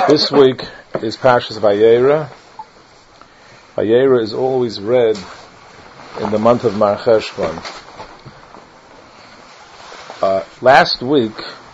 This week is Parshas Vayera. Vayera is always read in the month of Mar Cheshvan. Last week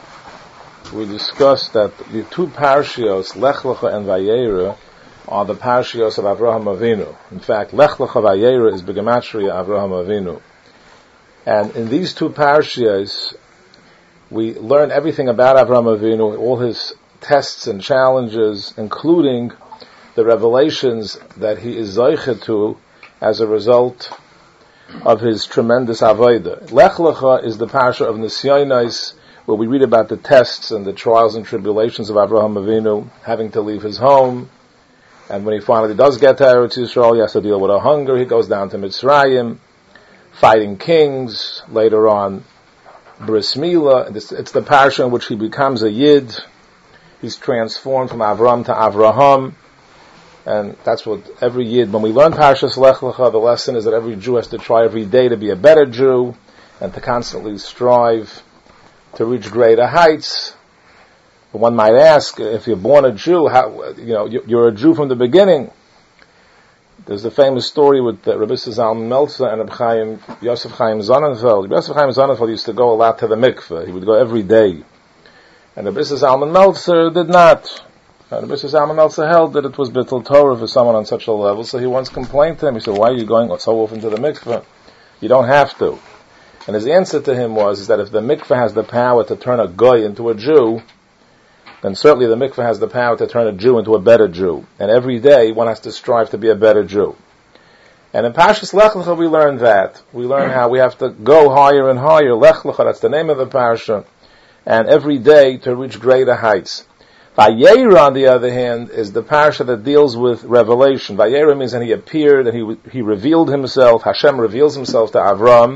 we discussed that the two parshios, Lech Lecha and Vayera, are the parshios of Avraham Avinu. In fact, Lech Lecha Vayera is Begematria Avraham Avinu. And in these two parshios, we learn everything about Avraham Avinu, all his tests and challenges, including the revelations that he is Zoiche to as a result of his tremendous Avodah. Lech Lecha is the parsha of Nisyonos, where we read about the tests and the trials and tribulations of Avraham Avinu, having to leave his home, and when he finally does get to Eretz Yisrael, he has to deal with a hunger. He goes down to Mitzrayim, fighting kings, later on Bris Milah. It's the parsha in which he becomes a Yid. He's transformed from Avram to Avraham, and that's what every Yid, when we learn Parshas Lech Lecha, the lesson is that every Jew has to try every day to be a better Jew, and to constantly strive to reach greater heights. But one might ask, if you're born a Jew, you're a Jew from the beginning. There's the famous story with Rabbi Zalman Meltzer and Rabbi Yosef Chaim Sonnenfeld. Rabbi Yosef Chaim Sonnenfeld used to go a lot to the mikveh. He would go every day. And Rabbi Zalman Meltzer did not. Rabbi Zalman Meltzer held that it was bittul Torah for someone on such a level, so he once complained to him. He said, "Why are you going so often to the mikveh? You don't have to." And his answer to him was that if the mikveh has the power to turn a goy into a Jew, then certainly the mikveh has the power to turn a Jew into a better Jew. And every day one has to strive to be a better Jew. And in Parshas Lech Lecha we learn that. We learn how we have to go higher and higher. Lech Lecha, that's the name of the parsha. And every day to reach greater heights. Vayera, on the other hand, is the parsha that deals with revelation. Vayera means that he appeared and he revealed himself. Hashem reveals himself to Avram.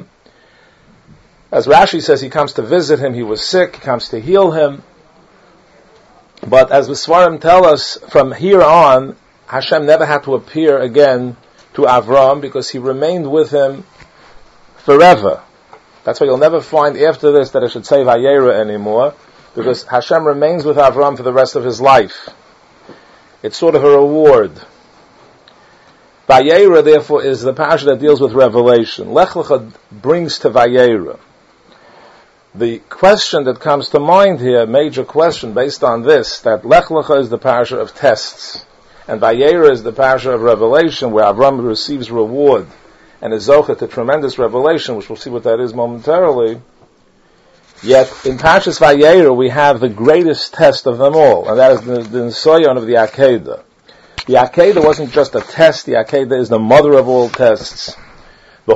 As Rashi says, he comes to visit him. He was sick. He comes to heal him. But as the Svarim tell us, from here on, Hashem never had to appear again to Avram because he remained with him forever. That's why you'll never find after this that it should say Vayera anymore, because Hashem remains with Avram for the rest of his life. It's sort of a reward. Vayera, therefore, is the parsha that deals with revelation. Lech Lecha brings to Vayera. The question that comes to mind here, major question based on this, that Lech Lecha is the parsha of tests, and Vayera is the parsha of revelation, where Avram receives reward and is zocheh to tremendous revelation, which we'll see what that is momentarily. Yet in Parshas Vayera we have the greatest test of them all, and that is the Nisayon of the Akedah. The Akedah wasn't just a test, the Akedah is the mother of all tests. The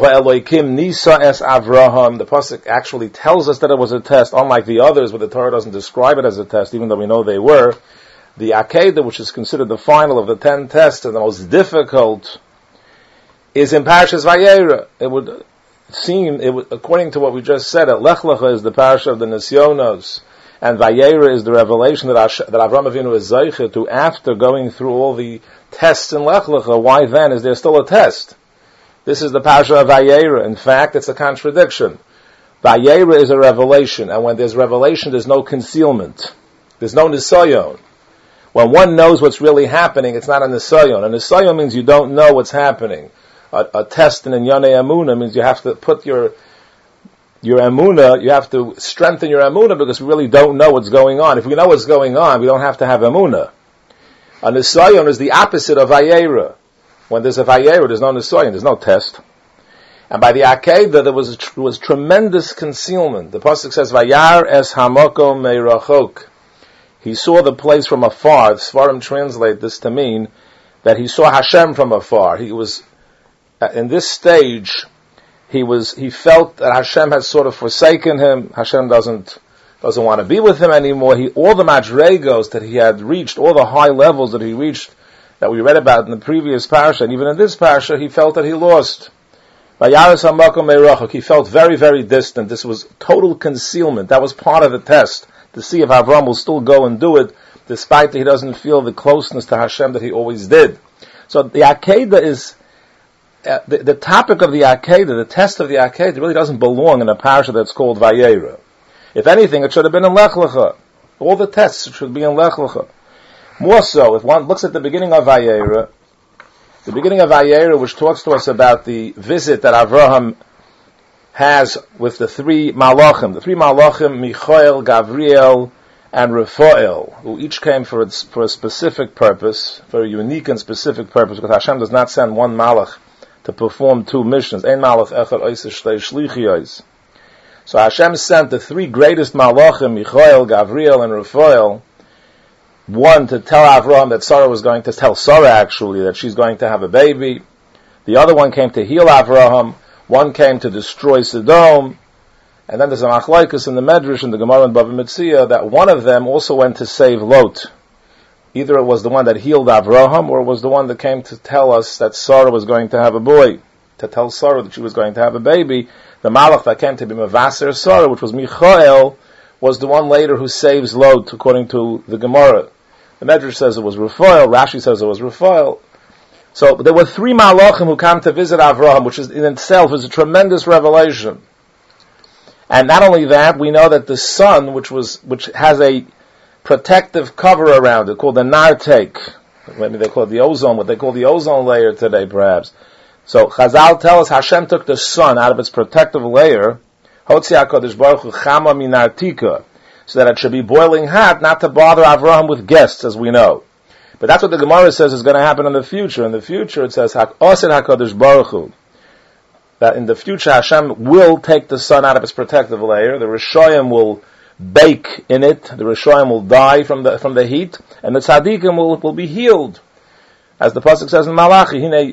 pasuk actually tells us that it was a test, unlike the others, but the Torah doesn't describe it as a test, even though we know they were. The Akedah, which is considered the final of the 10 tests and the most difficult, is in Parshas Vayera. It would seem, according to what we just said, that Lech Lecha is the parsha of the Nisyonos, and Vayera is the revelation that Avraham Avinu is Zoiche to after going through all the tests in Lech Lecha. Why then is there still a test? This is the parsha of Vayera. In fact, it's a contradiction. Vayera is a revelation, and when there's revelation, there's no concealment. There's no nisayon. When one knows what's really happening, it's not a nisayon. A nisayon means you don't know what's happening. A test in Yonei Emunah means you have to put your Emunah, you have to strengthen your Emunah because we really don't know what's going on. If we know what's going on, we don't have to have Emunah. A nisayon is the opposite of Vayera. When there's a Vayera, there's no nisayon, there's no test. And by the Akedah, there was tremendous concealment. The pasuk says, Vayar es hamakom meirachok. He saw the place from afar. The Svarim translate this to mean that he saw Hashem from afar. He was, in this stage, he felt that Hashem had sort of forsaken him. Hashem doesn't want to be with him anymore. All the madregos that he had reached, all the high levels that he reached, that we read about in the previous parsha, and even in this parsha, he felt that he lost. He felt very, very distant. This was total concealment. That was part of the test, to see if Avram will still go and do it, despite that he doesn't feel the closeness to Hashem that he always did. So the Akedah is, the topic of the Akedah, the test of the Akedah, really doesn't belong in a parsha that's called Vayera. If anything, it should have been in Lech Lecha. All the tests should be in Lech Lecha. More so, if one looks at the beginning of Vayera, which talks to us about the visit that Avraham has with the three malachim, Michael, Gabriel, and Raphael, who each came for a specific purpose, for a unique and specific purpose, because Hashem does not send one malach to perform two missions. Ein malach echad oiseh shtei shlichiyos. So Hashem sent the three greatest malachim, Michael, Gabriel, and Raphael, one to tell Avraham that Sarah was going to tell Sarah actually that she's going to have a baby. The other one came to heal Avraham. One came to destroy Sodom. And then there's a machlokes in the Medrash and the Gemara and Bava Metzia that one of them also went to save Lot. Either it was the one that healed Avraham, or it was the one that came to tell us that Sarah was going to have a boy, to tell Sarah that she was going to have a baby. The malach that came to be Mavaser Sarah, which was Michael, was the one later who saves Lot, according to the Gemara. The Medrash says it was Raphael, Rashi says it was Raphael. So there were three malachim who came to visit Avraham, which is in itself is a tremendous revelation. And not only that, we know that the sun, which has a protective cover around it, called the nartek, maybe they call it the ozone, what they call the ozone layer today, perhaps. So Chazal tell us Hashem took the sun out of its protective layer, Hotzi HaKadosh Baruch Hu Chama Minartika, so that it should be boiling hot, not to bother Avraham with guests, as we know. But that's what the Gemara says is going to happen in the future. In the future, it says Osid HaKadosh Baruch Hu, that in the future Hashem will take the sun out of its protective layer. The Rishoyim will bake in it. The Rishoyim will die from the heat, and the Tzadikim will be healed, as the pasuk says in Malachi. Hine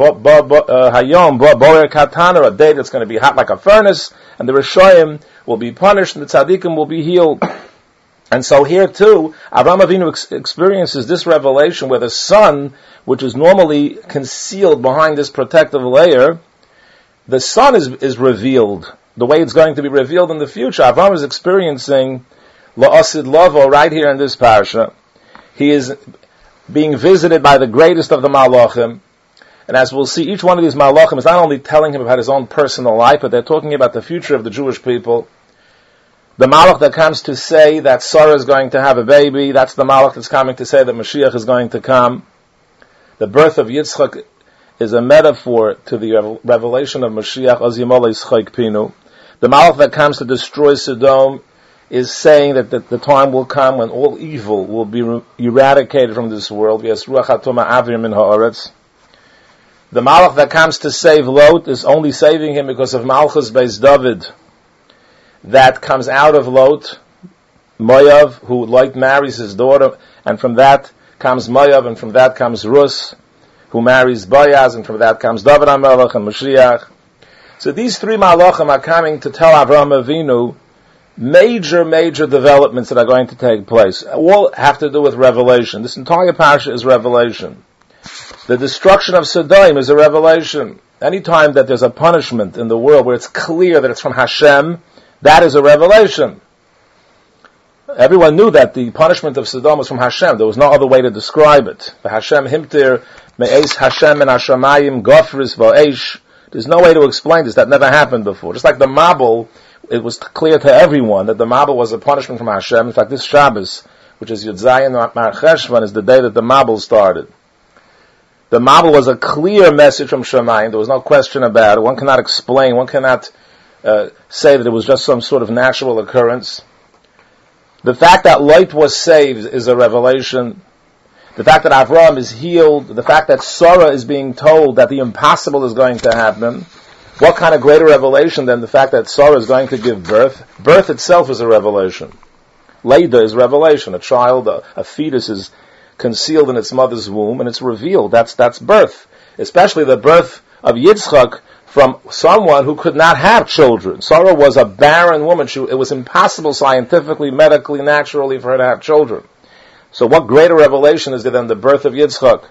hayom boer katana, a day that's going to be hot like a furnace, and the Rishoyim will be punished, and the Tzadikim will be healed. And so here too, Avraham Avinu experiences this revelation where the sun, which is normally concealed behind this protective layer, the sun is revealed, the way it's going to be revealed in the future. Avraham is experiencing La'asid Lavo right here in this parasha. He is being visited by the greatest of the malachim. And as we'll see, each one of these malachim is not only telling him about his own personal life, but they're talking about the future of the Jewish people. The malach that comes to say that Sarah is going to have a baby, that's the malach that's coming to say that Mashiach is going to come. The birth of Yitzchak is a metaphor to the revelation of Mashiach, Azimolei Schayk Pinu. The malach that comes to destroy Sodom is saying that the time will come when all evil will be eradicated from this world. The malach that comes to save Lot is only saving him because of Malchus Beis David, that comes out of Lot, Moav, who marries his daughter, and from that comes Moav, and from that comes Rus, who marries Boaz, and from that comes David HaMelech and Mashiach. So these three malachim are coming to tell Avraham Avinu major developments that are going to take place. All have to do with revelation. This entire parasha is revelation. The destruction of Sodom is a revelation. Anytime that there's a punishment in the world where it's clear that it's from Hashem, that is a revelation. Everyone knew that the punishment of Sodom was from Hashem. There was no other way to describe it. The Hashem himtir me'es Hashem and Hashemayim gofris va'esh. There's no way to explain this. That never happened before. Just like the Mabul, it was clear to everyone that the Mabul was a punishment from Hashem. In fact, this Shabbos, which is Yud Zayin Mar Cheshvan, is the day that the Mabul started. The Mabul was a clear message from Shemayim. There was no question about it. One cannot explain. One cannot say that it was just some sort of natural occurrence. The fact that Lot was saved is a revelation. The fact that Avraham is healed, the fact that Sarah is being told that the impossible is going to happen, what kind of greater revelation than the fact that Sarah is going to give birth? Birth itself is a revelation. Leida is revelation. A child, a fetus is concealed in its mother's womb and it's revealed. That's birth. Especially the birth of Yitzchak from someone who could not have children. Sarah was a barren woman. It was impossible scientifically, medically, naturally for her to have children. So what greater revelation is there than the birth of Yitzchak?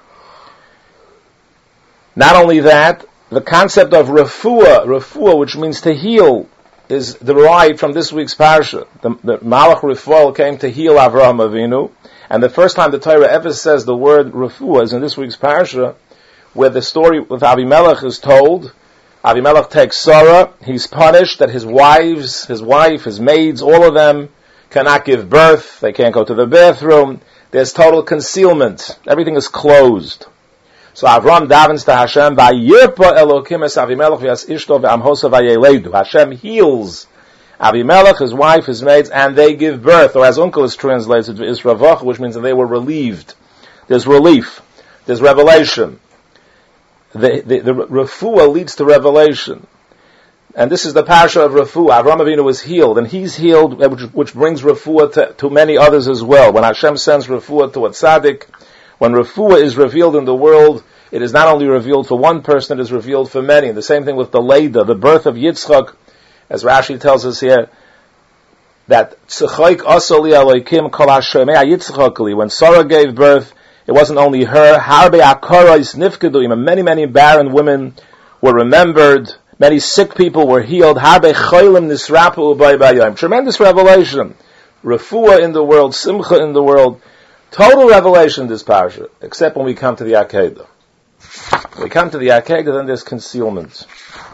Not only that, the concept of refuah, which means to heal, is derived from this week's parasha. The Malach Refuah came to heal Avraham Avinu, and the first time the Torah ever says the word refuah is in this week's parasha, where the story with Avimelech is told. Avimelech takes Sarah, he's punished that his wife, his maids, all of them cannot give birth, they can't go to the bathroom, there's total concealment, everything is closed. So Avram davens to Hashem, Vayirpa Elokim es Avimelech v'yas ishto v'amhosa v'yeledu. Hashem heals Avimelech, his wife, his maids, and they give birth, or as Uncle is translated, Isravach, which means that they were relieved. There's relief. There's revelation. The refuah leads to revelation. And this is the parasha of refuah. Avram Avinu was healed, and he's healed, which brings refuah to many others as well. When Hashem sends refuah to a tzaddik, when refuah is revealed in the world, it is not only revealed for one person, it is revealed for many. And the same thing with the Leida, the birth of Yitzchak, as Rashi tells us here, that when Sarah gave birth, it wasn't only her, many barren women were remembered, many sick people were healed, tremendous revelation, refuah in the world, simcha in the world, total revelation in this parasha, except when we come to the Akedah. When we come to the Akedah, then there's concealment.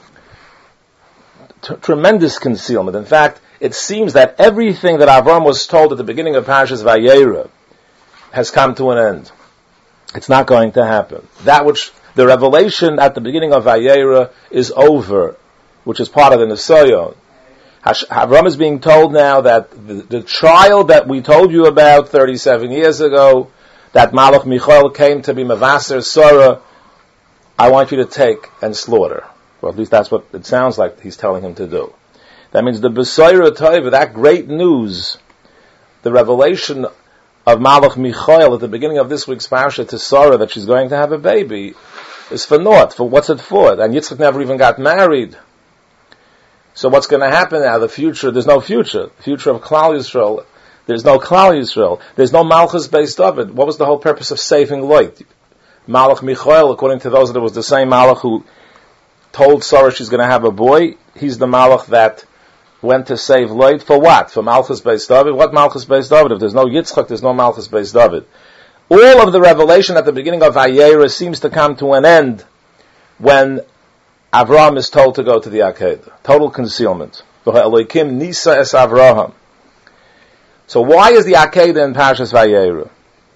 Tremendous concealment. In fact, it seems that everything that Avram was told at the beginning of Parashas Vayera has come to an end. It's not going to happen. That which the revelation at the beginning of Vayera is over, which is part of the Nisayon. Avram is being told now that the trial that we told you about 37 years ago, that Malach Michael came to be Mavaser Sarah, I want you to take and slaughter. Well, at least that's what it sounds like he's telling him to do. That means the Besoira Tova, that great news, the revelation of Malach Michael at the beginning of this week's parasha to Sarah that she's going to have a baby, is for naught. For what's it for? And Yitzchak never even got married. So what's going to happen now? The future, there's no future. The future of Klal Yisrael, there's no Klal Yisrael. There's no Malchus based of it. What was the whole purpose of saving Lot? Malach Michael, according to those that it was the same Malach who told Sarah she's going to have a boy. He's the Malach that went to save Lot. For what? For Malchus Beis David? What Malchus Beis David? If there's no Yitzchak, there's no Malchus Beis David. All of the revelation at the beginning of Vayera seems to come to an end when Avram is told to go to the Akedah. Total concealment. Elokim Nisa es Avraham. So why is the Akedah in Parashas Vayera?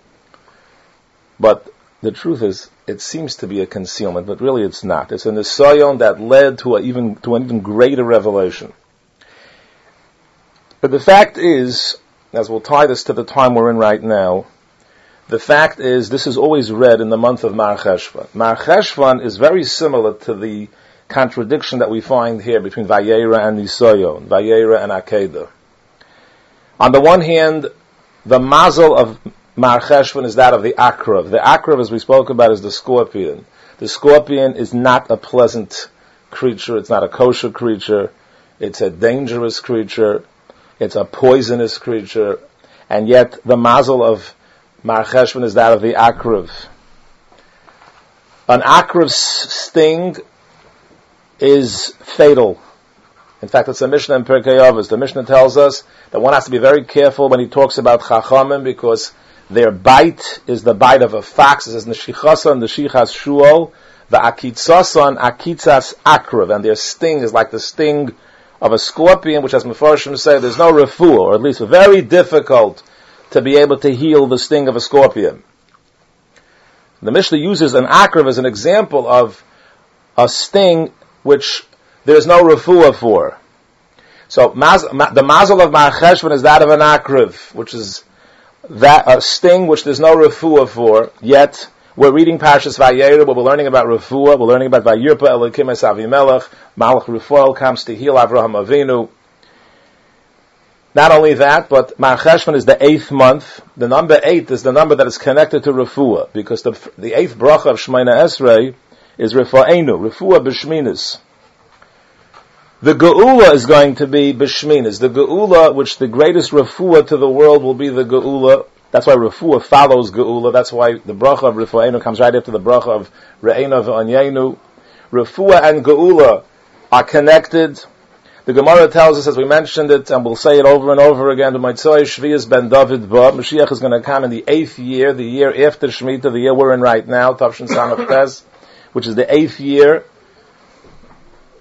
But the truth is, it seems to be a concealment, but really it's not. It's a Nisayon that led to an even greater revelation. But the fact is, as we'll tie this to the time we're in right now, the fact is this is always read in the month of Mar Cheshvan. Mar Cheshvan is very similar to the contradiction that we find here between Vayera and Nisayon, Vayera and Akedah. On the one hand, the mazel of Mar Cheshvan is that of the Akrav. The Akrav, as we spoke about, is the scorpion. The scorpion is not a pleasant creature. It's not a kosher creature. It's a dangerous creature. It's a poisonous creature. And yet, the mazel of Mar Cheshvan is that of the Akrav. An Akrav's sting is fatal. In fact, it's a Mishnah in Pirkei Avos. The Mishnah tells us that one has to be very careful when he talks about Chachamim because their bite is the bite of a fox. It says, Neshichasan, Neshichas Shuol, the Akitzasan, Akitzas Akrav. And their sting is like the sting of a scorpion, which as Mefarshim say, there's no refuah, or at least very difficult to be able to heal the sting of a scorpion. The Mishnah uses an Akrav as an example of a sting which there's no refuah for. So the mazel of Mar Cheshvan is that of an Akrav, which is that a sting which there's no refuah for. Yet we're reading Parashas Vayera, where we're learning about refuah. We're learning about Vayirpa Elokim es Avimelech. Malach Rufael comes to heal Avraham Avinu. Not only that, but Mar Cheshvan is the 8th month. The number 8 is the number that is connected to refuah, because the 8th bracha of Shemona Esrei is Refu'enu, refuah b'shminis. The Geula is going to be b'shminis. The Geula, which the greatest refuah to the world will be the Geula. That's why refuah follows Geula. That's why the bracha of Refu'enu comes right after the bracha of Re'ena v'Anyenu. Refuah and Geula are connected. The Gemara tells us, as we mentioned it, and we'll say it over and over again, the Maitzoi Shvias ben David ba, Mashiach is going to come in the 8th year, the year after Shemitah, the year we're in right now, Tavshin Samach Tes, which is the 8th year.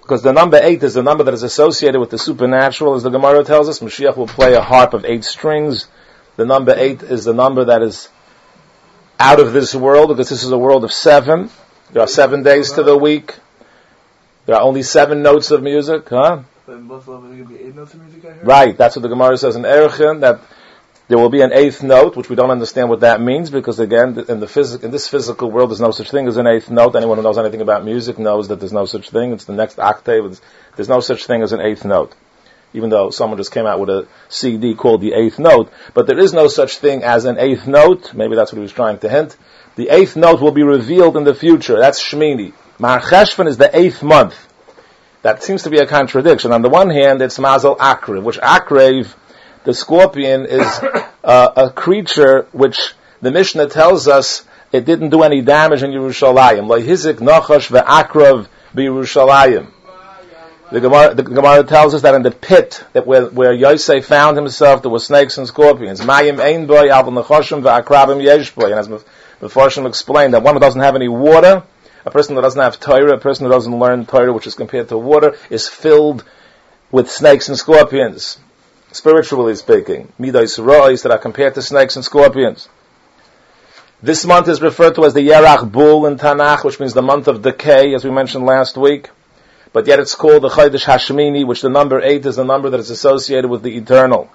because the number 8 is the number that is associated with the supernatural, as the Gemara tells us. Mashiach will play a harp of 8 strings. The number 8 is the number that is out of this world, because this is a world of 7. There are 7 days to the week. There are only 7 notes of music, huh? But in both levels, there could be 8 notes of music, I heard? Right, that's what the Gemara says in Erechin, that there will be an 8th note, which we don't understand what that means, because again, in this physical world, there's no such thing as an 8th note. Anyone who knows anything about music knows that there's no such thing. It's the next octave. There's no such thing as an 8th note. Even though someone just came out with a CD called the 8th note. But there is no such thing as an 8th note. Maybe that's what he was trying to hint. The 8th note will be revealed in the future. That's Shmini. Mar Cheshvan is the 8th month. That seems to be a contradiction. On the one hand, it's Mazel Akrev, which Akrev, the scorpion, is a creature which the Mishnah tells us it didn't do any damage in Yerushalayim. Lo hizik nachash ve'akrav b'Yerushalayim. The Gemara tells us that in the pit that where Yosef found himself, there were snakes and scorpions. Mayim ein boy al v'nachashim ve'akrabim yesh boy. And as the Farshim explained, that one who doesn't have any water, a person that doesn't have Torah, a person who doesn't learn Torah, which is compared to water, is filled with snakes and scorpions. Spiritually speaking, midos rois that are compared to snakes and scorpions. This month is referred to as the Yerach Bul in Tanakh, which means the month of decay, as we mentioned last week. But yet it's called the Chodesh Hashmini, which the number 8 is the number that is associated with the eternal.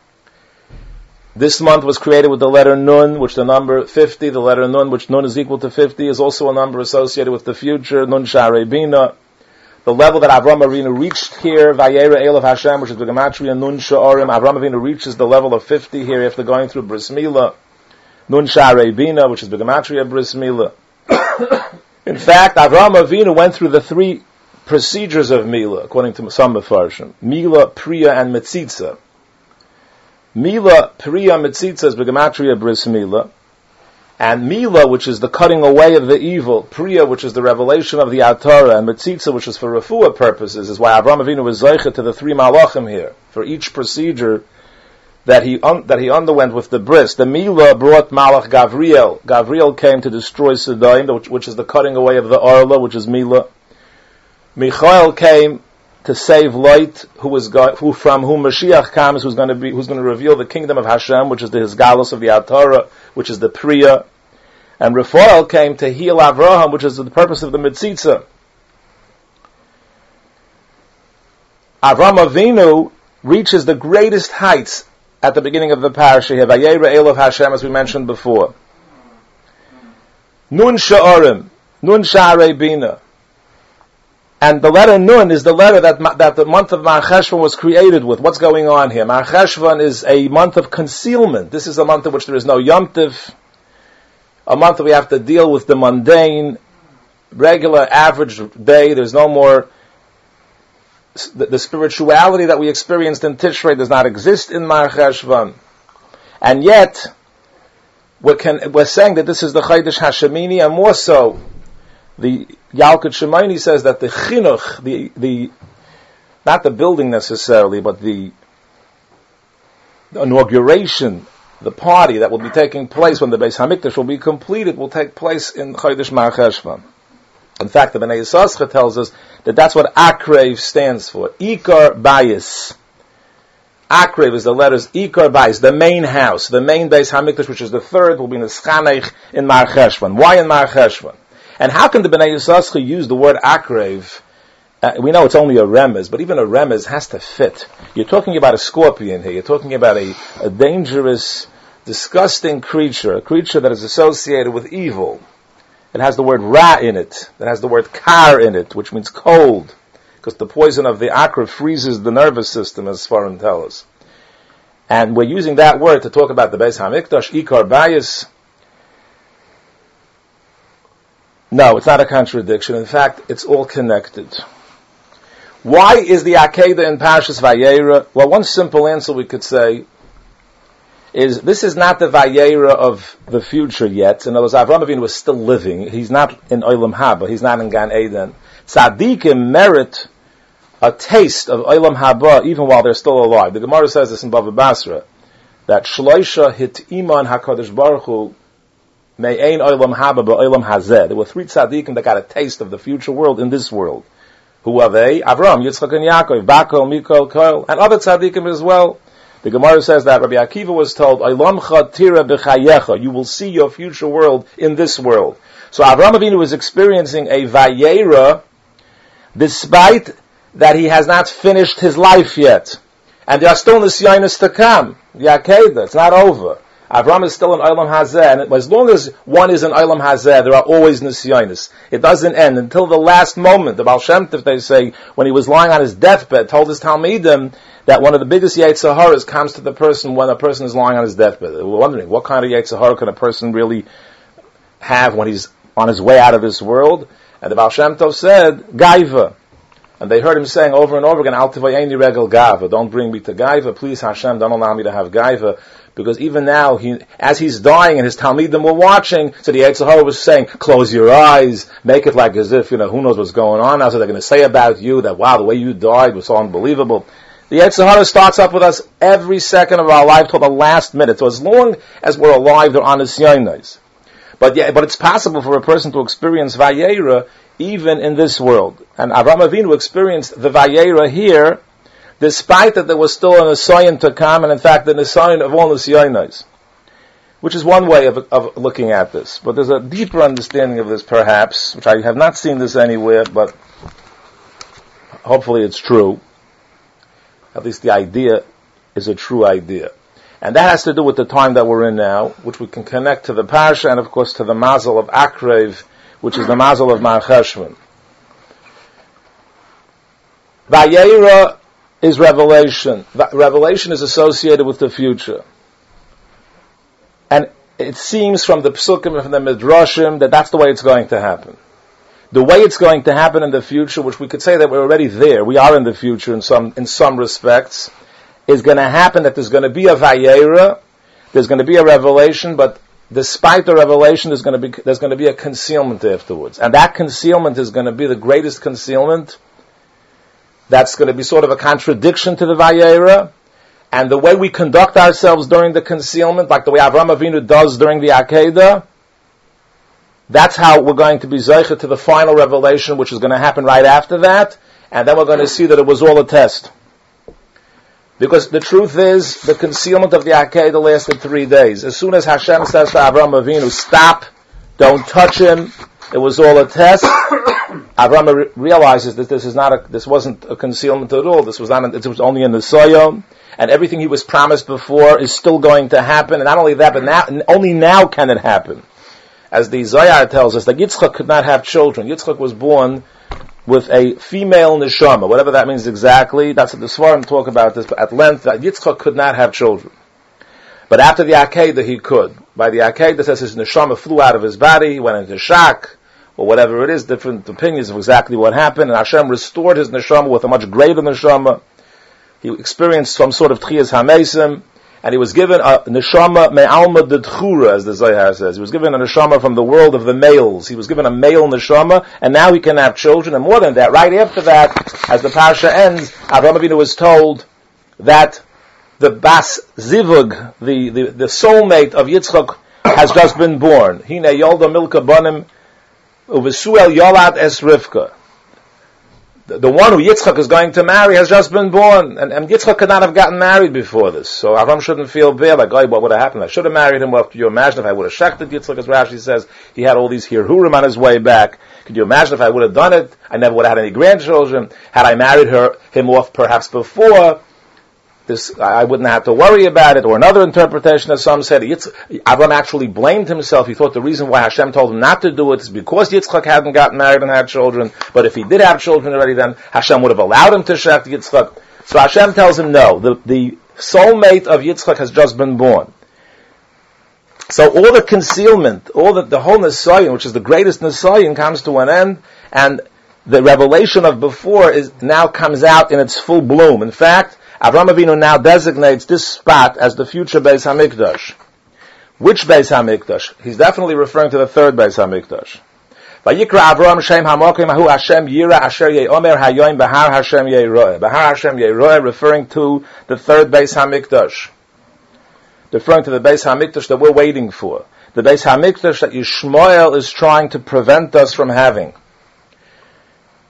This month was created with the letter Nun, which the number 50, the letter Nun, which Nun is equal to 50, is also a number associated with the future, Nun Sharei Bina. The level that Avram Avinu reached here, Vayera Elav Hashem, which is the Gematria Nun Sha'orim, Avram Avinu reaches the level of 50 here after going through Bris Milah. Nun Sharei Bina, which is the Gematria Bris Milah. In fact, Avram Avinu went through the 3 procedures of Milah, according to some Mefarshim. Milah, Priya, and Metzitza. Milah, Priya, Metzitza is the Gematria Bris Milah. And Milah, which is the cutting away of the evil, Priya, which is the revelation of the Atara, and Metzitza, which is for refuah purposes, is why Avram Avinu was zeicha to the 3 malachim here, for each procedure that he underwent with the bris. The Milah brought Malach Gavriel. Gavriel came to destroy Sidon, which is the cutting away of the Arla, which is Milah. Michael came to save Lot, who from whom Mashiach comes, who's going to reveal the kingdom of Hashem, which is the Hisgalus of the Atara, which is the Priya. And Raphael came to heal Avraham, which is the purpose of the Metzitza. Avram Avinu reaches the greatest heights at the beginning of the parasha here, Vayera Elav Hashem, as we mentioned before. Nun Sha'orim, Nun Sha'arei Bina. And the letter Nun is the letter that the month of Mar Cheshvan was created with. What's going on here? Mar Cheshvan is a month of concealment. This is a month in which there is no Yom Tiv, a month that we have to deal with the mundane, regular, average day. There's no more. The spirituality that we experienced in Tishrei does not exist in Mar Cheshvan. And yet, we're saying that this is the Chodesh Hashemini, and more so, the Yalkut Shemaini says that the chinuch, the not the building necessarily, but the inauguration, the party that will be taking place when the Beis Hamikdash will be completed, will take place in Chodesh Mar Cheshvan. In fact, the Bnei Yissaschar tells us that that's what Akrev stands for. Ikar Bayis. Akrev is the letters Ikar Bayis, the main house, the main Beis Hamikdash, which is the third, will be in the Schanech in Mar Cheshvan. Why in Mar Cheshvan? And how can the Bnei Yissaschar use the word Akrev? We know it's only a remez, but even a remez has to fit. You're talking about a scorpion here. You're talking about a dangerous, disgusting creature, a creature that is associated with evil. It has the word ra in it. It has the word kar in it, which means cold, because the poison of the Akrev freezes the nervous system, as Sfarim tell us. And we're using that word to talk about the Beis Hamikdash, Ikar Bayis. No, it's not a contradiction. In fact, it's all connected. Why is the Akedah in Parshas Vayera? Well, one simple answer we could say is this is not the Vayera of the future yet. In other words, Avram Avinu is still living. He's not in Olam Haba. He's not in Gan Eden. Tzaddikim merit a taste of Olam Haba even while they're still alive. The Gemara says this in Bava Basra, that Shloisha hit iman HaKadosh Baruch Hu me'ein Olam Haba ba'olam hazeh. There were 3 tzaddikim that got a taste of the future world in this world. Who are they? Avram, Yitzchak, and Yaakov, Bakol, Mikol, Koil, and other tzaddikim as well. The Gemara says that Rabbi Akiva was told, Olamcha tira b'chayecha, you will see your future world in this world. So Avram Avinu was experiencing a vayera, despite that he has not finished his life yet. And there are still nisyonos to come. The Akedah, it's not over. Avram is still in Olam Hazeh, and as long as one is in Olam Hazeh, there are always nisyonos. It doesn't end until the last moment. The Baal Shem Tov, they say, when he was lying on his deathbed, told his Talmidim that one of the biggest Yetzer Haras comes to the person when a person is lying on his deathbed. We're wondering, what kind of Yetzer Hara can a person really have when he's on his way out of this world? And the Baal Shem Tov said, Gaiva. And they heard him saying over and over again, Al tivayeni regel gaiva, don't bring me to gaiva, please Hashem, don't allow me to have gaiva, because even now, as he's dying and his Talmidim were watching, so the Yetzer Hara was saying, close your eyes, make it like as if, who knows what's going on now, so they're going to say about you that, wow, the way you died was so unbelievable. The Yetzer Hara starts up with us every second of our life till the last minute, so as long as we're alive, they're on nisyonos. But it's possible for a person to experience vayera even in this world. And Avraham Avinu experienced the vayera here, despite that there was still an nisayon to come, and in fact the nisayon of all nisyonos, which is one way of looking at this. But there's a deeper understanding of this, perhaps, which I have not seen this anywhere, but hopefully it's true. At least the idea is a true idea. And that has to do with the time that we're in now, which we can connect to the Parsha and of course to the Mazel of Akrev, which is the Mazel of Mar Cheshvan. Vayera is revelation. Revelation is associated with the future. And it seems from the Psukim and from the Midrashim that that's the way it's going to happen. The way it's going to happen in the future, which we could say that we're already there, we are in the future in some respects, is going to happen that there's going to be a Vayera, there's going to be a revelation, but despite the revelation, there's going to be a concealment afterwards. And that concealment is going to be the greatest concealment. That's going to be sort of a contradiction to the Vayera. And the way we conduct ourselves during the concealment, like the way Avraham Avinu does during the Akedah, that's how we're going to be zeicha to the final revelation, which is going to happen right after that. And then we're going to see that it was all a test. Because the truth is, the concealment of the Akedah lasted 3 days. As soon as Hashem says to Avraham Avinu, stop, don't touch him, it was all a test, Avraham realizes that this wasn't a concealment at all. It was only a nisayon, and everything he was promised before is still going to happen. And not only that, but only now can it happen. As the Zohar tells us, that Yitzchak could not have children. Yitzchak was born with a female neshama, whatever that means exactly. That's what the Svarim talk about this at length, that Yitzchak could not have children. But after the Akedah, he could. By the Akedah, it says his neshama flew out of his body, he went into shock, or whatever it is, different opinions of exactly what happened, and Hashem restored his neshama with a much greater neshama. He experienced some sort of Tchiyas HaMesim, and he was given a neshama me'alma d'tchura, as the Zohar says. He was given a neshama from the world of the males. He was given a male neshama, and now he can have children. And more than that, right after that, as the Parsha ends, Avraham Avinu was told that the Bas Zivug, the soulmate of Yitzchak, has just been born. Hine yolda milka banim uvesuel yolad es Rivka. The one who Yitzchak is going to marry has just been born, and Yitzchak could not have gotten married before this. So Avram shouldn't feel bad, like, oh, what would have happened? I should have married him. Well, could you imagine if I would have shechted Yitzchak, as Rashi says, he had all these hirhurim on his way back. Could you imagine if I would have done it? I never would have had any grandchildren. Had I married him off perhaps before, I wouldn't have to worry about it. Or another interpretation, as some said, Avram actually blamed himself. He thought the reason why Hashem told him not to do it is because Yitzchak hadn't gotten married and had children. But if he did have children already, then Hashem would have allowed him to shecht Yitzchak. So Hashem tells him no. The soulmate of Yitzchak has just been born. So all the concealment, the whole nisayon, which is the greatest nisayon, comes to an end, and the revelation of before now comes out in its full bloom. In fact, Avraham Avinu now designates this spot as the future Beis HaMikdash. Which Beis HaMikdash? He's definitely referring to the third Beis HaMikdash. Vayikra Avraham Shem HaMokim Ahu Hashem Yira Asher Ye'omer Hayoim Bahar Hashem Ye'roeh. Bahar Hashem Ye'roeh, referring to the third Beis HaMikdash. Referring to the Beis HaMikdash that we're waiting for. The Beis HaMikdash that Yishmael is trying to prevent us from having.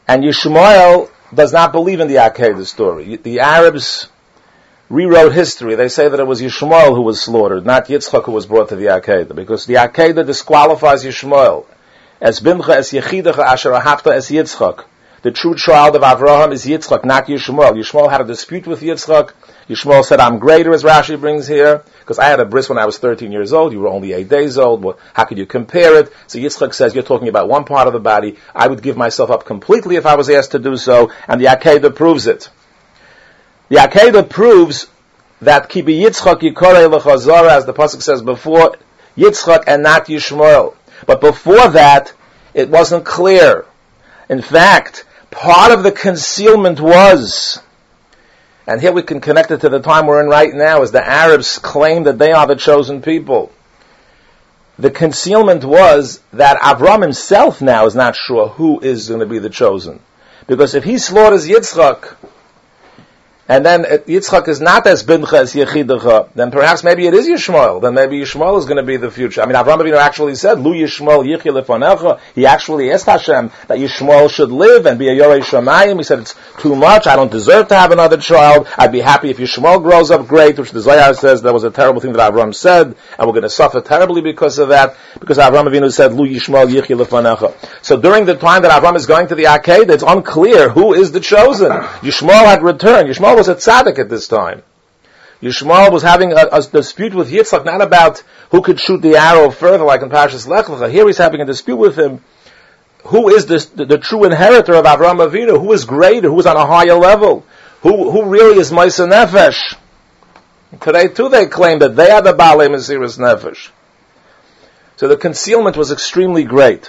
And Yishmael does not believe in the Akedah story. The Arabs rewrote history. They say that it was Yishmael who was slaughtered, not Yitzchak who was brought to the Akedah, because the Akedah disqualifies Yishmael. Es bimcha es yechidecha asher ahavta es Yitzchak. The true child of Avraham is Yitzchak, not Yishmael. Yishmael had a dispute with Yitzchak. Yishmael said, I'm greater, as Rashi brings here, because I had a bris when I was 13 years old. You were only 8 days old. Well, how could you compare it? So Yitzchak says, you're talking about one part of the body. I would give myself up completely if I was asked to do so, and the Akedah proves it. The Akedah proves that Kibi Yitzchak Yikorei L'chazara, as the pasuk says before, Yitzchak and not Yishmael. But before that, it wasn't clear. In fact, part of the concealment was, and here we can connect it to the time we're in right now, as the Arabs claim that they are the chosen people. The concealment was that Avram himself now is not sure who is going to be the chosen. Because if he slaughters Yitzchak, and then Yitzchak is not as bincha as yechidecha, then perhaps maybe it is Yishmael. Then maybe Yishmael is going to be the future. I mean, Avraham Avinu actually said, Lu Yishmael yichya lefanecha. He actually asked Hashem that Yishmael should live and be a Yorei Shamayim. He said, it's too much. I don't deserve to have another child. I'd be happy if Yishmael grows up great, which the Zohar says that was a terrible thing that Avraham said, and we're going to suffer terribly because of that, because Avraham Avinu said, Lu Yishmael yichya lefanecha. So during the time that Avraham is going to the Akedah, it's unclear who is the chosen. Yishmael had returned. Yishmael was a tzaddik at this time. Yishmael was having a dispute with Yitzchak, not about who could shoot the arrow further, like in Parshas Lech Lecha. Here he's having a dispute with him. Who is the true inheritor of Avraham Avinu? Who is greater? Who is on a higher level? Who really is Ma'aseh Nefesh? Today too they claim that they are the Baalei Mesiras Nefesh. So the concealment was extremely great.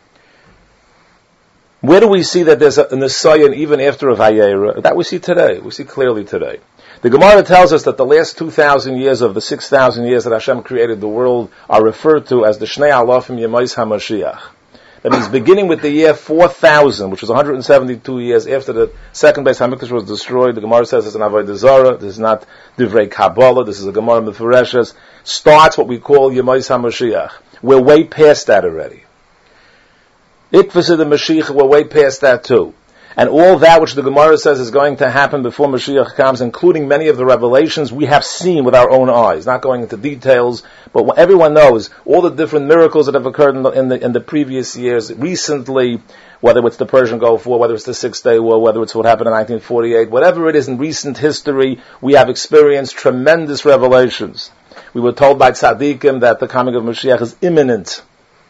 Where do we see that there's a Nisayan even after a Vayera? That we see today. We see clearly today. The Gemara tells us that the last 2,000 years of the 6,000 years that Hashem created the world are referred to as the Shnei Alafim Yemais HaMashiach. That means beginning with the year 4,000, which was 172 years after the second Beis HaMikdash was destroyed. The Gemara says it's an Avodah Zarah. This is not Divrei Kabbalah. This is a Gemara Mefureshes. Starts what we call Yemais HaMashiach. We're way past that already. Ikvasa the Mashiach, we're way past that too. And all that which the Gemara says is going to happen before Mashiach comes, including many of the revelations we have seen with our own eyes, not going into details, but everyone knows all the different miracles that have occurred in the previous years, recently, whether it's the Persian Gulf War, whether it's the Six-Day War, whether it's what happened in 1948, whatever it is in recent history, we have experienced tremendous revelations. We were told by tzaddikim that the coming of Mashiach is imminent.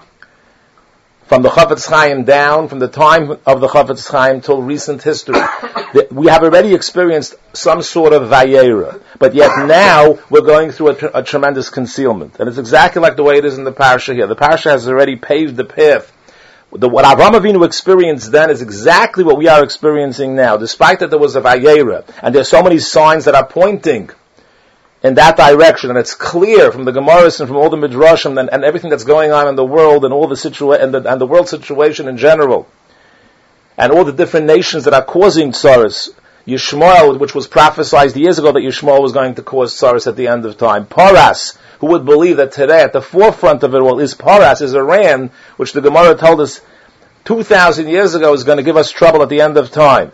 From the Chafetz Chaim down, from the time of the Chafetz Chaim till recent history, we have already experienced some sort of Vayera, but yet now we're going through a tremendous concealment, and it's exactly like the way it is in the Parsha here. The Parsha has already paved the path. What Avraham Avinu experienced then is exactly what we are experiencing now, despite that there was a Vayera, and there's so many signs that are pointing in that direction, and it's clear from the Gemaras and from all the Midrashim and everything that's going on in the world and all the and the world situation in general, and all the different nations that are causing tsaros. Yishmael, which was prophesied years ago that Yishmael was going to cause tsaros at the end of time. Paras, who would believe that today at the forefront of it all is Paras, is Iran, which the Gemara told us 2,000 years ago is going to give us trouble at the end of time.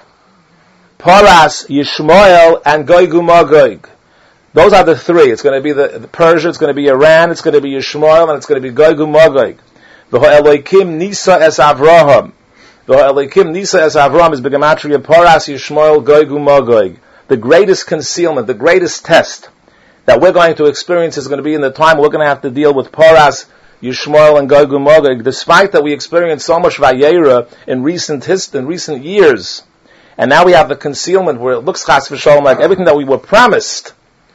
Paras, Yishmael, and Gog uMagog. Those are the three. It's going to be the Persia, it's going to be Iran, it's going to be Yishmael, and it's going to be Gog uMagog. V'ho'elokim nisa es Avraham. V'ho'elokim nisa es Avraham is Begematria Paras, Yishmael, Gog uMagog. The greatest concealment, the greatest test that we're going to experience is going to be in the time we're going to have to deal with Paras, Yishmael, and Gog uMagog. Despite that we experienced so much Vayera in recent years, and now we have the concealment where it looks chas v'sholom like everything that we were promised,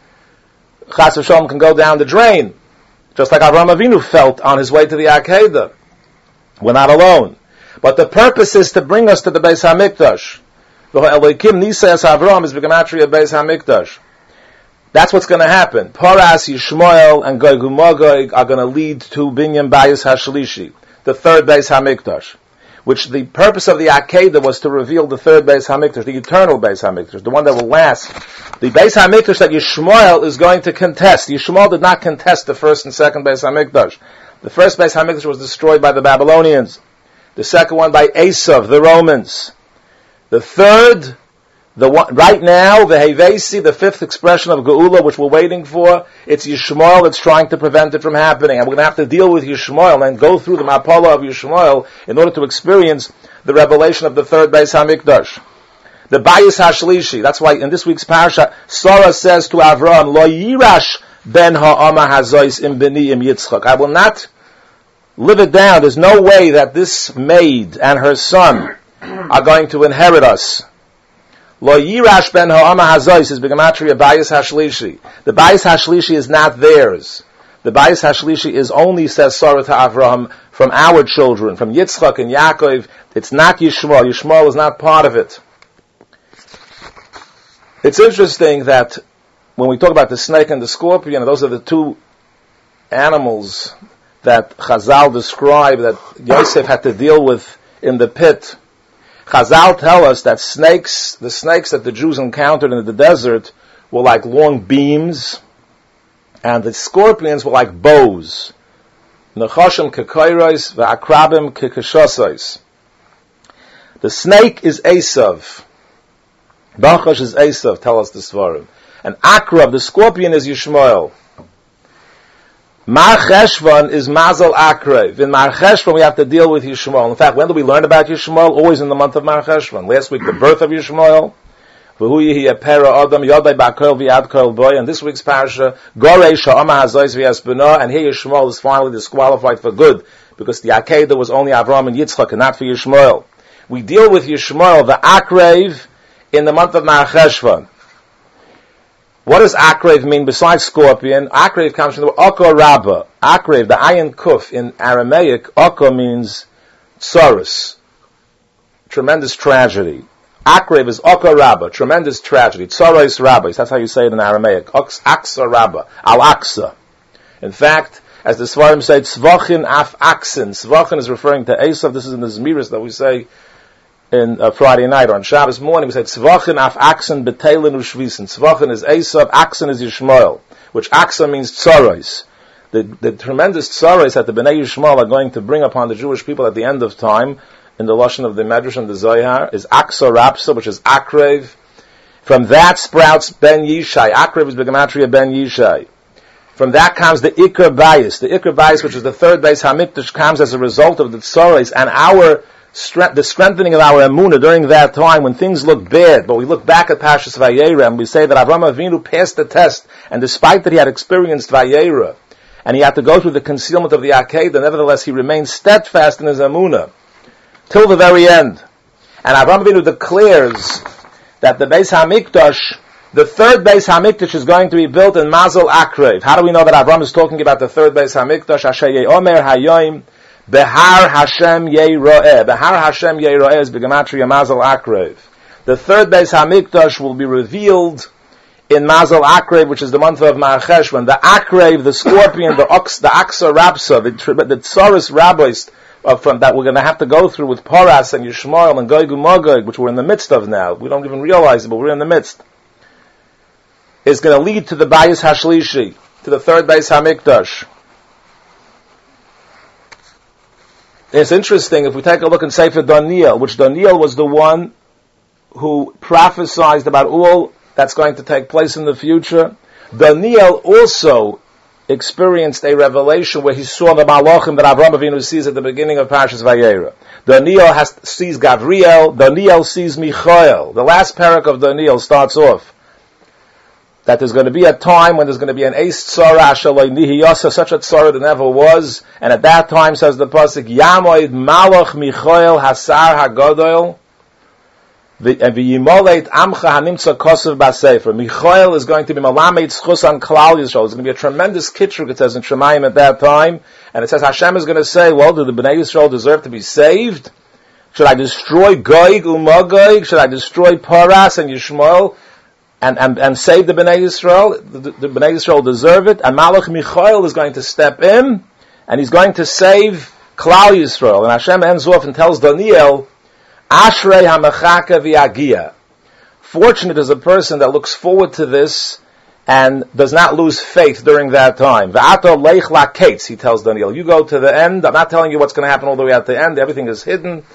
chas v'sholom, can go down the drain. Just like Avraham Avinu felt on his way to the Akedah. We're not alone. But the purpose is to bring us to the Beis HaMikdash. Elokim nisa es Avraham is Begematria Beis HaMikdash. That's what's going to happen. Paras, Yishmael, and Gog uMagog are going to lead to Binyan Bayis HaShlishi, the third Beis HaMikdash. Which the purpose of the Akedah was to reveal the third Beis HaMikdash, the eternal Beis HaMikdash, the one that will last. The Beis HaMikdash that Yishmael is going to contest. Yishmael did not contest the first and second Beis HaMikdash. The first Beis HaMikdash was destroyed by the Babylonians. The second one by Esav, the Romans. The third, the one, right now, the Hevesi, the fifth expression of Geula, which we're waiting for, it's Yishmael that's trying to prevent it from happening. And we're going to have to deal with Yishmael and go through the Mapala of Yishmael in order to experience the revelation of the third Beis HaMikdash. The Bayis HaShlishi, that's why in this week's parasha, Sarah says to Avraham, Lo yirash ben ha'ama hazois im beni im Yitzchak. I will not live it down. There's no way that this maid and her son are going to inherit us. Lo yirash ben ha'ama hazois is Begematria Bayis HaShlishi. The Bayis HaShlishi is not theirs. The Bayis HaShlishi is only, says Sarah to Avraham, from our children, from Yitzchak and Yaakov. It's not Yishmael. Yishmael is not part of it. It's interesting that when we talk about the snake and the scorpion, those are the two animals that Chazal describe that Yosef had to deal with in the pit. Chazal tell us that the snakes that the Jews encountered in the desert were like long beams, and the scorpions were like bows. Nechashim kekoiros v'akrabim kekeshosos. The snake is Esav. Bachash is Esav, tell us the Svarim. And Akrab, the scorpion, is Yishmael. Mar Cheshvan is Mazal Akrav. In Mar Cheshvan we have to deal with Yishmael. In fact, when do we learn about Yishmael? Always in the month of Mar Cheshvan. Last week, the birth of Yishmael. V'hu yehi apera adam yodai ba'kol v'yad kol boy. And this week's parasha, Gorei sha'ama hazois v'yasbena. And here Yishmael is finally disqualified for good, because the Akedah was only Avraham and Yitzchak and not for Yishmael. We deal with Yishmael, the Akrav, in the month of Mar Cheshvan. What does Akrav mean besides scorpion? Akrav comes from the word Oko Rabba. Akrav, the ayin kuf in Aramaic, Oko means tsaros, tremendous tragedy. Akrav is Oko Rabba, tremendous tragedy. Tsaros Rabbis, that's how you say it in Aramaic. Aksa Rabba, Al-Aqsa. In fact, as the Svarim say, Tzvachin af Aksin. Tzvachin is referring to Esav. This is in the Zmiris that we say in Friday night, or on Shabbos morning, we say Tzvachin af Aksin betelin u'shvisen. Tzvachin is Esav, Aksin is Yishmael, which Aksa means tsaros. The tremendous tsaros that the Bnei Yishmael are going to bring upon the Jewish people at the end of time, in the Lashon of the Medrash and the Zohar, is Aksa Rapsa, which is Akrav. From that sprouts Ben Yishai. Akrav is Begematria Ben Yishai. From that comes the Ikar Bayis. The Ikar Bayis, which is the third Beis HaMikdash, comes as a result of the tsaros and the strengthening of our emunah during that time when things look bad. But we look back at Parshas Vayera and we say that Avraham Avinu passed the test, and despite that he had experienced Vayera and he had to go through the concealment of the Akedah, nevertheless he remained steadfast in his emunah till the very end. And Avraham Avinu declares that the Beis HaMikdash, the third Beis HaMikdash, is going to be built in Mazal Akrav. How do we know that Avraham is talking about the third Beis HaMikdash? Asher Ye'omer Hayoim Behar Hashem Yeroeh. Behar Hashem Yeroeh is Begematria Mazal Akrav. The third Beis HaMikdash will be revealed in Mazal Akrav, which is the month of Mar Cheshvan. The Akrav, the scorpion, the Aksa Rapsa, the Tsaros Rabbis from that we're going to have to go through with Poras and Yishmael and Gog uMagog, which we're in the midst of now. We don't even realize it, but we're in the midst. Is going to lead to the Bayis HaShlishi, to the third Beis HaMikdash. It's interesting, if we take a look in Sefer Daniel, which Daniel was the one who prophesied about all that's going to take place in the future. Daniel also experienced a revelation where he saw the Malachim that Avraham Avinu sees at the beginning of Parshas Vayera. Daniel sees Gavriel, Daniel sees Michael. The last parak of Daniel starts off that there's going to be a time when there's going to be an Eis Tzara Ashaloi Nihiyasa, such a Tzara that never was, and at that time, says the Pasuk, Yamoid Malach Michael Hasar HaGodol, and V'yimoleit Amcha Hanimtza Kosev B'Sefer. Michael is going to be Malamed Tzchus on Klal Yisrael. It's going to be a tremendous kitruk, it says in Shemayim at that time, and it says Hashem is going to say, well, do the Bnei Yisrael deserve to be saved? Should I destroy Gog uMagog? Should I destroy Paras and Yishmael? And save the Bnei Yisrael? The Bnei Yisrael deserve it. And Malach Michael is going to step in, and he's going to save Klal Yisrael. And Hashem ends off and tells Daniel, Ashrei HaMechaka V'Yagia. Fortunate is a person that looks forward to this and does not lose faith during that time. V'ato leich la'ketz, he tells Daniel. You go to the end. I'm not telling you what's going to happen all the way at the end. Everything is hidden.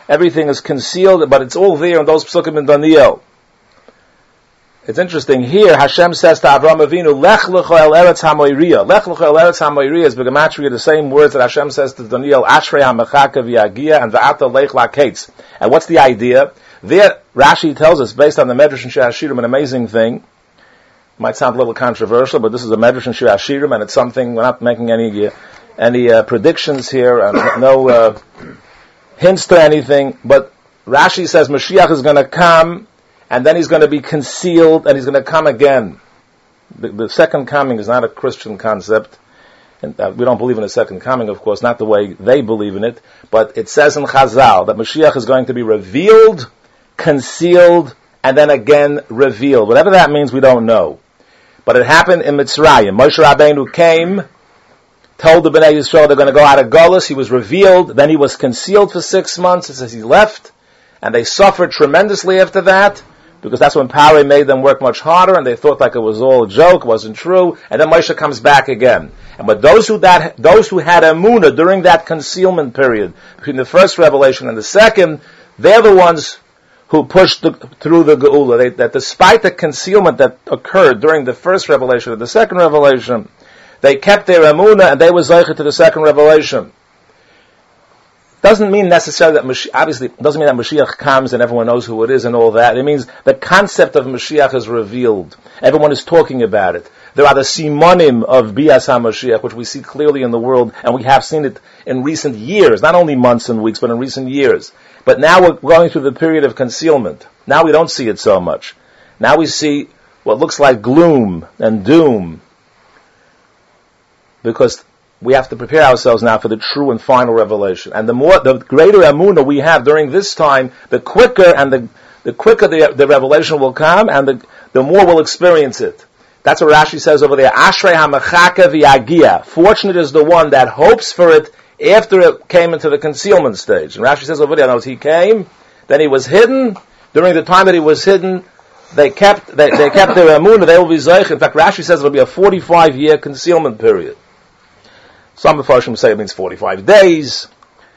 everything is concealed, but it's all there in those psukim in Daniel. It's interesting here. Hashem says to Avraham Avinu, "Lech lecha el eretz hamoiriya." Lech lecha el eretz hamoiriya is begematria the same words that Hashem says to Daniel, "Ashrei hamechaka v'yagia," and "Va'ata lech laketz." And what's the idea? There, Rashi tells us, based on the Medrash and Shir Hashirim, an amazing thing. Might sound a little controversial, but this is a Medrash and Shir Hashirim, and it's something. We're not making any predictions here, and no hints to anything. But Rashi says Mashiach is going to come. And then he's going to be concealed, and he's going to come again. The second coming is not a Christian concept. And we don't believe in a second coming, of course, not the way they believe in it. But it says in Chazal that Mashiach is going to be revealed, concealed, and then again revealed. Whatever that means, we don't know. But it happened in Mitzrayim. Moshe Rabbeinu came, told the Bnei Yisrael they're going to go out of Golus. He was revealed. Then he was concealed for 6 months. It says he left. And they suffered tremendously after that, because that's when Paroi made them work much harder, and they thought like it was all a joke, wasn't true, and then Moshe comes back again. But those who had Emunah during that concealment period, between the first revelation and the second, they're the ones who pushed through the Geula. That despite the concealment that occurred during the first revelation and the second revelation, they kept their Emunah, and they were Zeicher to the second revelation. Doesn't mean necessarily that obviously doesn't mean that Mashiach comes and everyone knows who it is and all that. It means the concept of Mashiach is revealed. Everyone is talking about it. There are the simonim of Bias HaMashiach, which we see clearly in the world, and we have seen it in recent years, not only months and weeks, but in recent years. But now we're going through the period of concealment. Now we don't see it so much. Now we see what looks like gloom and doom, because we have to prepare ourselves now for the true and final revelation. And the greater Emunah we have during this time, the quicker the revelation will come, and the more we'll experience it. That's what Rashi says over there. Ashrei hamechaka v'yagia. Fortunate is the one that hopes for it after it came into the concealment stage. And Rashi says over there, notice he came, then he was hidden. During the time that he was hidden, they kept their Emunah. They will be zeich. In fact, Rashi says it'll be a 45-year concealment period. Some Mepharshim say it means 45 days,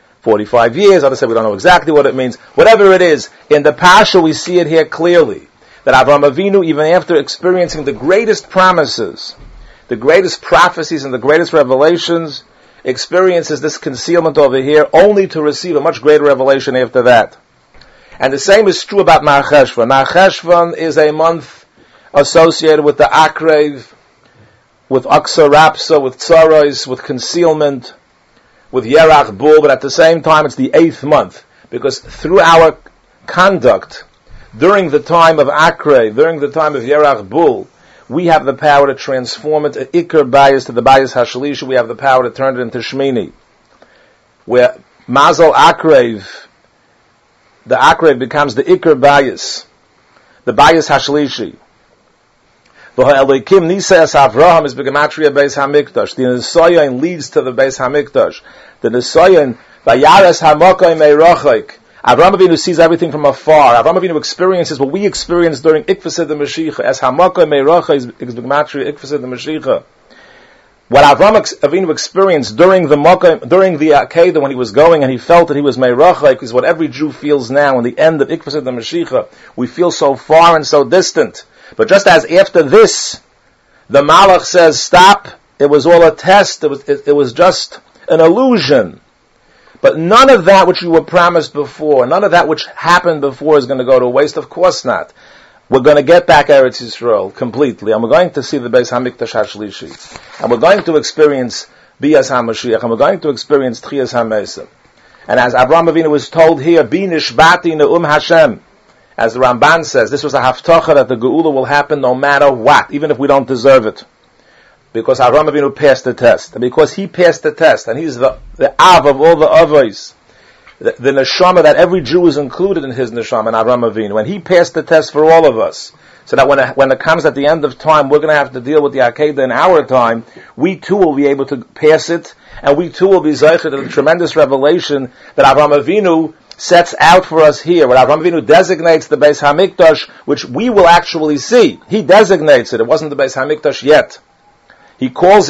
45 years. Others say we don't know exactly what it means. Whatever it is, in the Pasha we see it here clearly, that Avraham Avinu, even after experiencing the greatest promises, the greatest prophecies and the greatest revelations, experiences this concealment over here, only to receive a much greater revelation after that. And the same is true about Mar Cheshvan. Mar Cheshvan is a month associated with the Akrev, with Aksa Rapsa, with Tsaros, with concealment, with Yerach Bul, but at the same time it's the 8th month, because through our conduct, during the time of Akre, during the time of Yerach Bul, we have the power to transform it, Iker Bayis to the Bayis Hashalisha, we have the power to turn it into Shmini. Where Mazal Akrev, the Akrev becomes the Iker Bayis, the Bayis Hashalishi. The Elokim Nisas Avraham is begematria Beis Hamikdash. The Nisayon leads to the Beis Hamikdash. The Nisayon Vayares Hamakay Meirachik. Avraham Avinu sees everything from afar. Avraham Avinu experiences what we experienced during Ikvasid the Mashiach. As Hamakay Meirachik is begematria Ikvasid the Mashiach. What Avraham Avinu experienced during the Akedah when he was going and he felt that he was Meirachik is what every Jew feels now in the end of Ikvasid the Mashiach. We feel so far and so distant. But just as after this, the Malach says, stop, it was all a test, it was just an illusion. But none of that which you were promised before, none of that which happened before is going to go to waste, of course not. We're going to get back Eretz Yisrael completely, and we're going to see the Beis HaMikdash HaShlishi, and we're going to experience Bias HaMashiach, and we're going to experience Tchias HaMesim. And as Avraham Avinu was told here, Bi Nishbati Ne'um Hashem, as the Ramban says, this was a haftacha that the Geula will happen no matter what, even if we don't deserve it. Because Avraham Avinu passed the test. And because he passed the test, and he's the Av of all the Avos, the neshama that every Jew is included in his neshama, in Avraham Avinu, and he passed the test for all of us. So that when it comes at the end of time, we're going to have to deal with the Akedah in our time, we too will be able to pass it, and we too will be zeicher to the tremendous revelation that Avraham Avinu sets out for us here, where Avraham Avinu designates the Beis HaMikdash, which we will actually see. He designates it. It wasn't the Beis HaMikdash yet. He calls it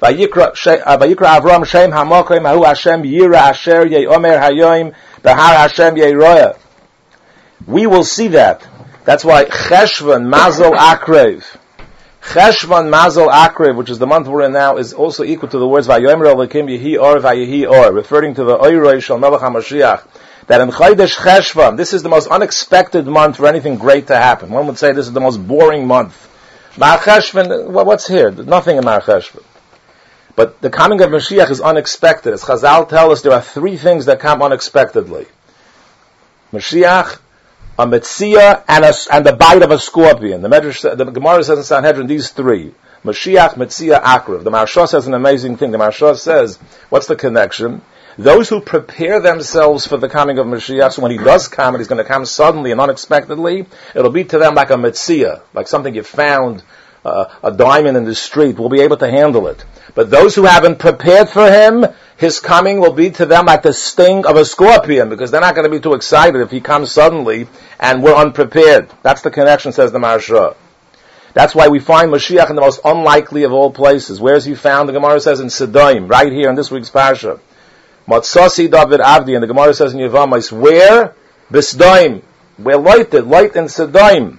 Vayikra Avram Shem Hamokim Hahu Hashem Yira Asher Yeomer Hayoim Behar Hashem Yeroya. We will see that. That's why Cheshvan Mazel Akrev. Cheshvan Mazel Akrev, which is the month we're in now, is also equal to the words Vayomer Elokim Yehi Or Vayehi Or, referring to the Oiroi Shel Melech HaMashiach. That in Chodesh Cheshvan, this is the most unexpected month for anything great to happen. One would say this is the most boring month. Mar Cheshvan, what's here? There's nothing in Mar Cheshvan. But the coming of Mashiach is unexpected. As Chazal tell us, there are three things that come unexpectedly. Mashiach, a Metzia, and the bite of a scorpion. The Gemara says in Sanhedrin, these three. Mashiach, Metzia, Akrev. The Maharsha says an amazing thing. The Maharsha says, what's the connection? Those who prepare themselves for the coming of Mashiach, so when he does come, and he's going to come suddenly and unexpectedly, it'll be to them like a Metzia, like something you found, a diamond in the street, will be able to handle it. But those who haven't prepared for him, his coming will be to them like the sting of a scorpion, because they're not going to be too excited if he comes suddenly and we're unprepared. That's the connection, says the Maharsha. That's why we find Mashiach in the most unlikely of all places. Where is he found? The Gemara says in Siddim, right here in this week's Parsha. Matzasi David Avdi, and the Gemara says in Yevamos, where? Bisdaim. We're light in Siddim.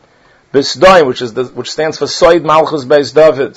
Bisdaim, which stands for Soid Malchus Beis David.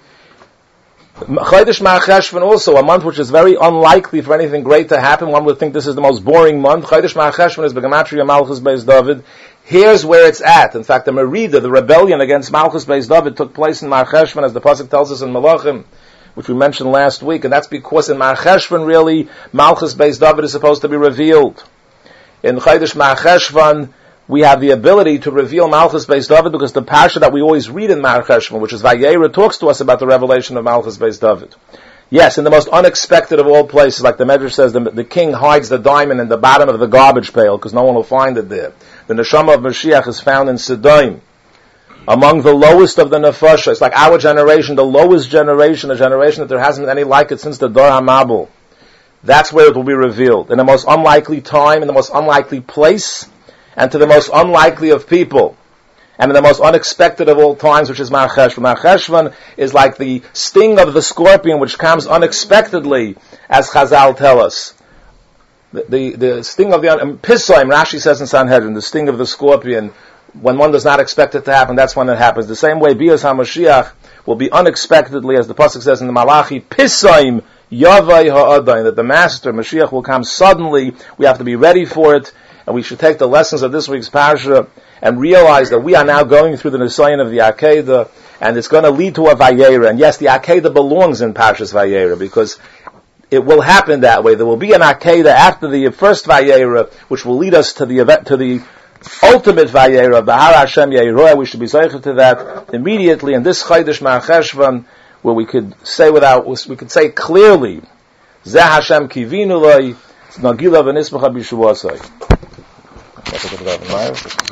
Chodesh Mar Cheshvan also, a month which is very unlikely for anything great to happen. One would think this is the most boring month. Chodesh Mar Cheshvan is Begematria Malchus Beis David. Here's where it's at. In fact, the Merida, the rebellion against Malchus Beis David, took place in Mar Cheshvan, as the Pasuk tells us in Malachim, which we mentioned last week, and that's because in Mar Cheshvan, really, Malchus Beis David is supposed to be revealed. In Chodesh Mar Cheshvan, we have the ability to reveal Malchus Beis David because the parsha that we always read in Mar Cheshvan, which is Vayera, talks to us about the revelation of Malchus Beis David. Yes, in the most unexpected of all places, like the Medrash says, the king hides the diamond in the bottom of the garbage pail because no one will find it there. The neshama of Mashiach is found in Siddim, among the lowest of the nefashah. It's like our generation, the lowest generation, a generation that there hasn't been any like it since the Dor HaMabul. That's where it will be revealed. In the most unlikely time, in the most unlikely place, and to the most unlikely of people, and in the most unexpected of all times, which is Mar Cheshvan. Mar Cheshvan is like the sting of the scorpion, which comes unexpectedly, as Chazal tell us. The sting of the Pisoim, Rashi says in Sanhedrin, the sting of the scorpion, when one does not expect it to happen, that's when it happens. The same way Bias HaMashiach will be unexpectedly, as the Pasuk says in the Malachi, Pisoim Yavai Ha'adain, that the Master, Mashiach, will come suddenly. We have to be ready for it. And we should take the lessons of this week's Parsha and realize that we are now going through the Nisayon of the Akedah, and it's going to lead to a Vayera. And yes, the Akedah belongs in Parshas Vayera, because it will happen that way. There will be an Akedah after the first Vayera, which will lead us to the event, to the ultimate Vayera, Behar Hashem Yeroya. We should be zeicher to that immediately in this Chodesh Mar Cheshvan, where we could say clearly, Zeh Hashem Kivinu Loi, Nagila V'nismacha B'Shuasai.